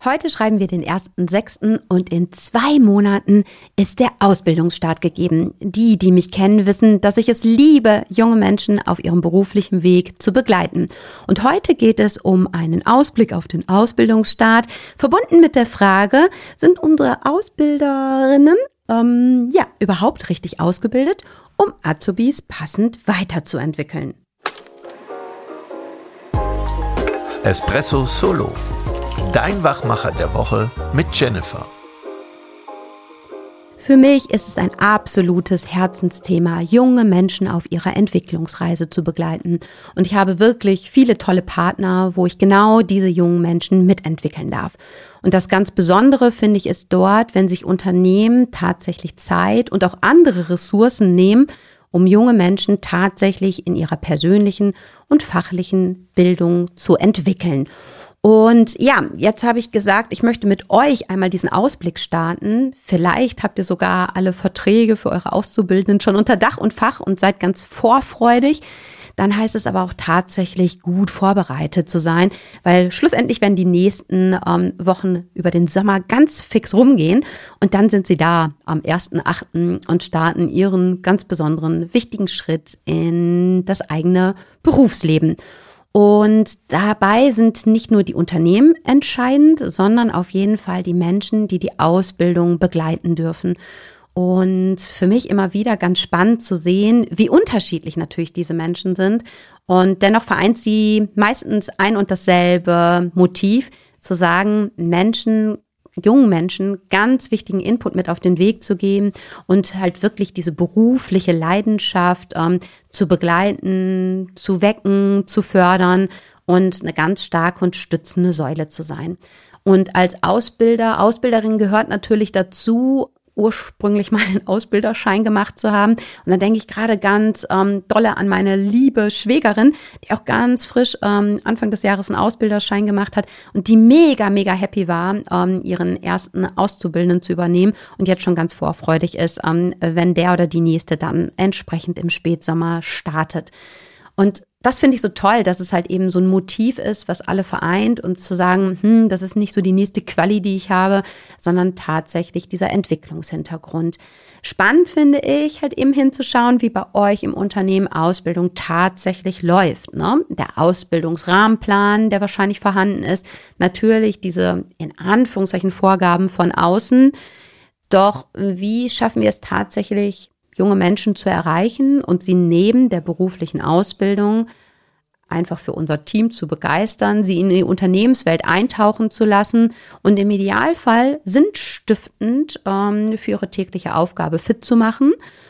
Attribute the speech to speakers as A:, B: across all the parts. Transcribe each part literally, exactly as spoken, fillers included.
A: Heute schreiben wir den ersten sechsten und in zwei Monaten ist der Ausbildungsstart gegeben. Die, die mich kennen, wissen, dass ich es liebe, junge Menschen auf ihrem beruflichen Weg zu begleiten. Und heute geht es um einen Ausblick auf den Ausbildungsstart, verbunden mit der Frage, sind unsere Ausbilderinnen ähm, ja überhaupt richtig ausgebildet, um Azubis passend weiterzuentwickeln?
B: Espresso Solo. Dein Wachmacher der Woche mit Jennifer.
A: Für mich ist es ein absolutes Herzensthema, junge Menschen auf ihrer Entwicklungsreise zu begleiten. Und ich habe wirklich viele tolle Partner, wo ich genau diese jungen Menschen mitentwickeln darf. Und das ganz Besondere, finde ich, ist dort, wenn sich Unternehmen tatsächlich Zeit und auch andere Ressourcen nehmen, um junge Menschen tatsächlich in ihrer persönlichen und fachlichen Bildung zu entwickeln. Und ja, jetzt habe ich gesagt, ich möchte mit euch einmal diesen Ausblick starten. Vielleicht habt ihr sogar alle Verträge für eure Auszubildenden schon unter Dach und Fach und seid ganz vorfreudig. Dann heißt es aber auch tatsächlich, gut vorbereitet zu sein, weil schlussendlich werden die nächsten ähm, Wochen über den Sommer ganz fix rumgehen und dann sind sie da am ersten achten und starten ihren ganz besonderen, wichtigen Schritt in das eigene Berufsleben. Und dabei sind nicht nur die Unternehmen entscheidend, sondern auf jeden Fall die Menschen, die die Ausbildung begleiten dürfen. Und für mich immer wieder ganz spannend zu sehen, wie unterschiedlich natürlich diese Menschen sind. Und dennoch vereint sie meistens ein und dasselbe Motiv, zu sagen, Menschen, jungen Menschen ganz wichtigen Input mit auf den Weg zu geben und halt wirklich diese berufliche Leidenschaft ähm, zu begleiten, zu wecken, zu fördern und eine ganz starke und stützende Säule zu sein. Und als Ausbilder, Ausbilderin gehört natürlich dazu, ursprünglich mal einen Ausbilderschein gemacht zu haben. Und dann denke ich gerade ganz ähm, dolle an meine liebe Schwägerin, die auch ganz frisch ähm, Anfang des Jahres einen Ausbilderschein gemacht hat und die mega, mega happy war, ähm, ihren ersten Auszubildenden zu übernehmen und jetzt schon ganz vorfreudig ist, ähm, wenn der oder die nächste dann entsprechend im Spätsommer startet. Und das finde ich so toll, dass es halt eben so ein Motiv ist, was alle vereint und zu sagen, hm, das ist nicht so die nächste Quali, die ich habe, sondern tatsächlich dieser Entwicklungshintergrund. Spannend finde ich halt eben hinzuschauen, wie bei euch im Unternehmen Ausbildung tatsächlich läuft, ne? Der Ausbildungsrahmenplan, der wahrscheinlich vorhanden ist, natürlich diese in Anführungszeichen Vorgaben von außen. Doch wie schaffen wir es tatsächlich, junge Menschen zu erreichen und sie neben der beruflichen Ausbildung einfach für unser Team zu begeistern, sie in die Unternehmenswelt eintauchen zu lassen und im Idealfall sinnstiftend ähm, für ihre tägliche Aufgabe fit zu machen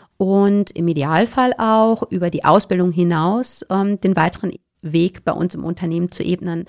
A: und im Idealfall auch über die Ausbildung hinaus ähm, den weiteren Weg bei uns im Unternehmen zu ebnen.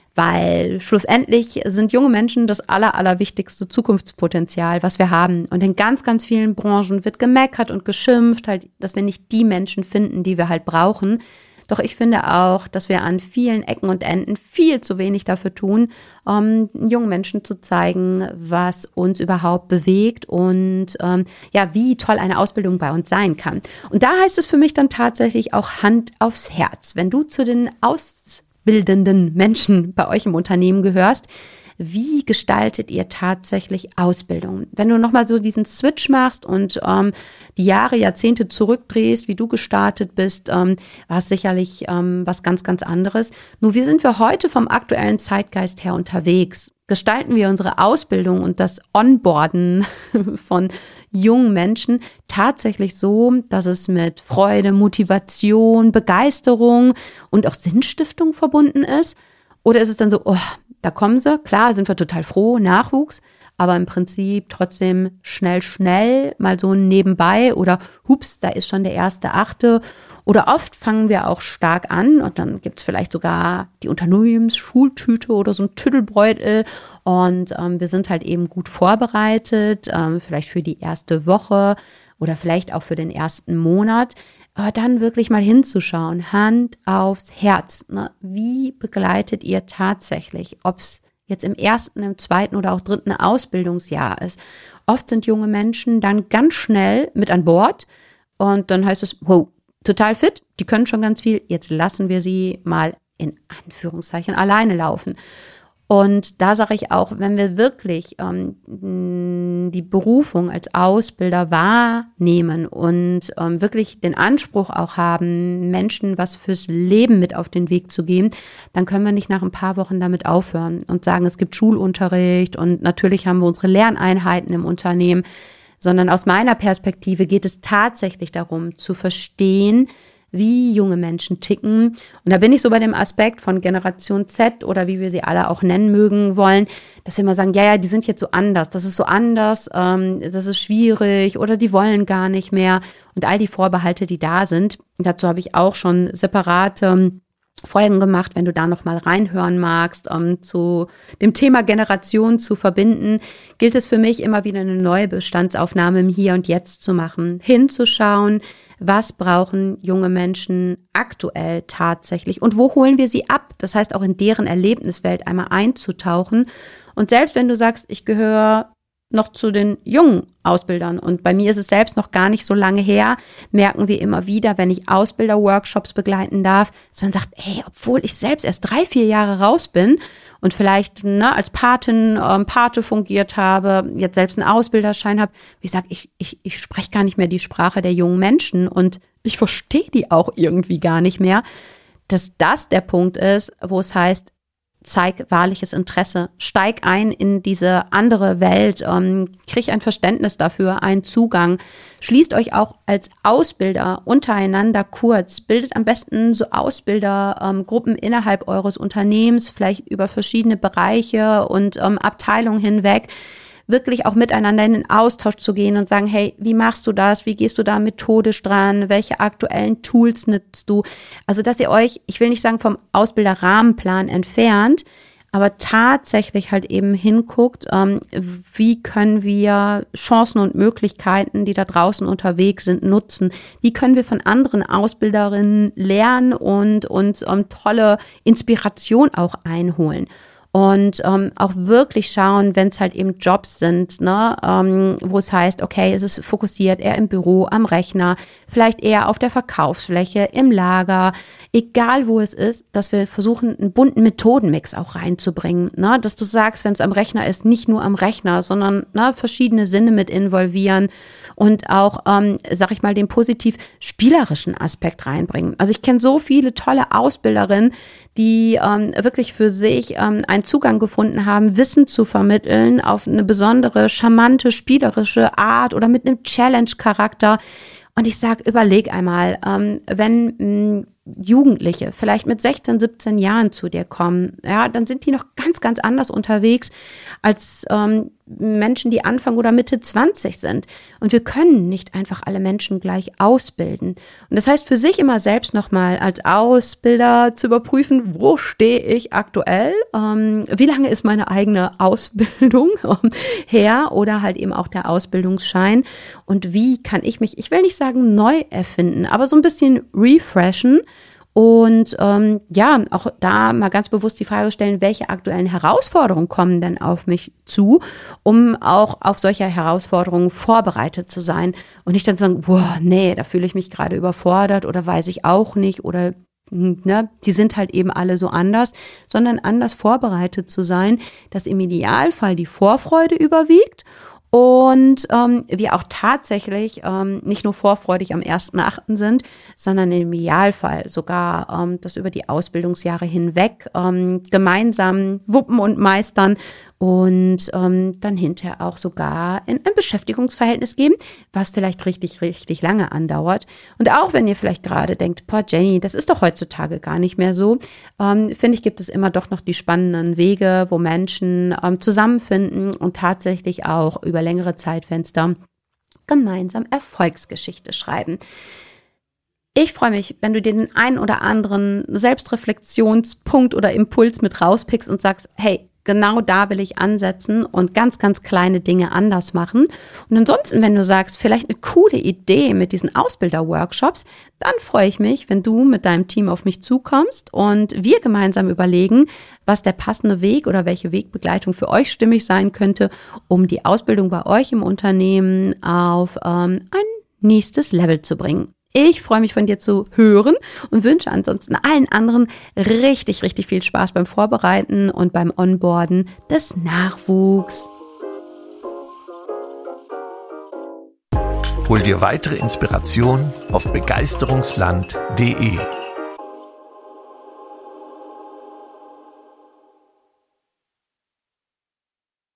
A: Weil schlussendlich sind junge Menschen das aller, allerwichtigste Zukunftspotenzial, was wir haben. Und in ganz, ganz vielen Branchen wird gemeckert und geschimpft, halt, dass wir nicht die Menschen finden, die wir halt brauchen. Doch ich finde auch, dass wir an vielen Ecken und Enden viel zu wenig dafür tun, um jungen Menschen zu zeigen, was uns überhaupt bewegt und ähm, ja, wie toll eine Ausbildung bei uns sein kann. Und da heißt es für mich dann tatsächlich auch Hand aufs Herz. Wenn du zu den Aus bildenden Menschen bei euch im Unternehmen gehörst, wie gestaltet ihr tatsächlich Ausbildung? Wenn du nochmal so diesen Switch machst und ähm, die Jahre, Jahrzehnte zurückdrehst, wie du gestartet bist, ähm, war es sicherlich ähm, was ganz, ganz anderes. Nur wie sind wir heute vom aktuellen Zeitgeist her unterwegs? Gestalten wir unsere Ausbildung und das Onboarden von jungen Menschen tatsächlich so, dass es mit Freude, Motivation, Begeisterung und auch Sinnstiftung verbunden ist? Oder ist es dann so, oh, da kommen sie, klar, sind wir total froh, Nachwuchs, aber im Prinzip trotzdem schnell, schnell, mal so nebenbei oder hups, da ist schon der erste Achte. Oder oft fangen wir auch stark an und dann gibt's vielleicht sogar die Unternehmensschultüte oder so ein Tüdelbeutel und ähm, wir sind halt eben gut vorbereitet, ähm, vielleicht für die erste Woche oder vielleicht auch für den ersten Monat. Aber dann wirklich mal hinzuschauen, Hand aufs Herz. Ne? Wie begleitet ihr tatsächlich, ob es jetzt im ersten, im zweiten oder auch dritten Ausbildungsjahr ist? Oft sind junge Menschen dann ganz schnell mit an Bord und dann heißt es, wow, total fit, die können schon ganz viel, jetzt lassen wir sie mal in Anführungszeichen alleine laufen. Und da sage ich auch, wenn wir wirklich ähm, die Berufung als Ausbilder wahrnehmen und ähm, wirklich den Anspruch auch haben, Menschen was fürs Leben mit auf den Weg zu geben, dann können wir nicht nach ein paar Wochen damit aufhören und sagen, es gibt Schulunterricht und natürlich haben wir unsere Lerneinheiten im Unternehmen, sondern aus meiner Perspektive geht es tatsächlich darum, zu verstehen, wie junge Menschen ticken. Und da bin ich so bei dem Aspekt von Generation Z oder wie wir sie alle auch nennen mögen wollen, dass wir immer sagen, ja, ja, die sind jetzt so anders, das ist so anders, ähm, das ist schwierig oder die wollen gar nicht mehr und all die Vorbehalte, die da sind. Und dazu habe ich auch schon separate Folgen gemacht, wenn du da noch mal reinhören magst, um zu dem Thema Generation zu verbinden, gilt es für mich immer wieder eine neue Bestandsaufnahme im Hier und Jetzt zu machen, hinzuschauen, was brauchen junge Menschen aktuell tatsächlich und wo holen wir sie ab? Das heißt, auch in deren Erlebniswelt einmal einzutauchen. Und selbst wenn du sagst, ich gehöre noch zu den jungen Ausbildern und bei mir ist es selbst noch gar nicht so lange her, merken wir immer wieder, wenn ich Ausbilder-Workshops begleiten darf, dass man sagt, ey, obwohl ich selbst erst drei, vier Jahre raus bin und vielleicht ne, als Patin, ähm, Pate fungiert habe, jetzt selbst einen Ausbilderschein habe, wie ich sage, ich, ich, ich spreche gar nicht mehr die Sprache der jungen Menschen und ich verstehe die auch irgendwie gar nicht mehr, dass das der Punkt ist, wo es heißt, zeig wahrliches Interesse, steig ein in diese andere Welt, ähm, krieg ein Verständnis dafür, einen Zugang, schließt euch auch als Ausbilder untereinander kurz, bildet am besten so Ausbildergruppen ähm, innerhalb eures Unternehmens, vielleicht über verschiedene Bereiche und ähm, Abteilungen hinweg, wirklich auch miteinander in den Austausch zu gehen und sagen, hey, wie machst du das? Wie gehst du da methodisch dran? Welche aktuellen Tools nutzt du? Also, dass ihr euch, ich will nicht sagen vom Ausbilderrahmenplan entfernt, aber tatsächlich halt eben hinguckt, ähm, wie können wir Chancen und Möglichkeiten, die da draußen unterwegs sind, nutzen? Wie können wir von anderen Ausbilderinnen lernen und uns ähm, tolle Inspiration auch einholen? Und ähm, auch wirklich schauen, wenn es halt eben Jobs sind, ne, ähm, wo es heißt, okay, es ist fokussiert eher im Büro, am Rechner, vielleicht eher auf der Verkaufsfläche, im Lager, egal wo es ist, dass wir versuchen, einen bunten Methodenmix auch reinzubringen, ne, dass du sagst, wenn es am Rechner ist, nicht nur am Rechner, sondern ne, verschiedene Sinne mit involvieren und auch, ähm, sag ich mal, den positiv spielerischen Aspekt reinbringen. Also ich kenne so viele tolle Ausbilderinnen, die ähm, wirklich für sich ähm, einen Zugang gefunden haben, Wissen zu vermitteln auf eine besondere, charmante, spielerische Art oder mit einem Challenge-Charakter. Und ich sage, überleg einmal, ähm, wenn mh, Jugendliche vielleicht mit sechzehn, siebzehn Jahren zu dir kommen, ja, dann sind die noch ganz, ganz anders unterwegs als ähm, Menschen, die Anfang oder Mitte zwanzig sind. Und wir können nicht einfach alle Menschen gleich ausbilden. Und das heißt für sich immer selbst nochmal als Ausbilder zu überprüfen, wo stehe ich aktuell, ähm, wie lange ist meine eigene Ausbildung ähm, her oder halt eben auch der Ausbildungsschein und wie kann ich mich, ich will nicht sagen neu erfinden, aber so ein bisschen refreshen. Und ähm, ja, auch da mal ganz bewusst die Frage stellen, welche aktuellen Herausforderungen kommen denn auf mich zu, um auch auf solche Herausforderungen vorbereitet zu sein und nicht dann sagen, boah, nee, da fühle ich mich gerade überfordert oder weiß ich auch nicht oder ne, die sind halt eben alle so anders, sondern anders vorbereitet zu sein, dass im Idealfall die Vorfreude überwiegt. Und ähm, wir auch tatsächlich ähm, nicht nur vorfreudig am ersten achten sind, sondern im Idealfall sogar ähm, das über die Ausbildungsjahre hinweg ähm, gemeinsam wuppen und meistern und ähm, dann hinterher auch sogar in ein Beschäftigungsverhältnis geben, was vielleicht richtig, richtig lange andauert. Und auch wenn ihr vielleicht gerade denkt, boah Jenny, das ist doch heutzutage gar nicht mehr so, ähm, finde ich, gibt es immer doch noch die spannenden Wege, wo Menschen ähm, zusammenfinden und tatsächlich auch über längere Zeitfenster gemeinsam Erfolgsgeschichte schreiben. Ich freue mich, wenn du dir den einen oder anderen Selbstreflexionspunkt oder Impuls mit rauspickst und sagst, hey, genau da will ich ansetzen und ganz, ganz kleine Dinge anders machen. Und ansonsten, wenn du sagst, vielleicht eine coole Idee mit diesen Ausbilder-Workshops, dann freue ich mich, wenn du mit deinem Team auf mich zukommst und wir gemeinsam überlegen, was der passende Weg oder welche Wegbegleitung für euch stimmig sein könnte, um die Ausbildung bei euch im Unternehmen auf ähm, ein nächstes Level zu bringen. Ich freue mich, von dir zu hören und wünsche ansonsten allen anderen richtig, richtig viel Spaß beim Vorbereiten und beim Onboarden des Nachwuchs.
B: Hol dir weitere Inspiration auf begeisterungsland punkt de.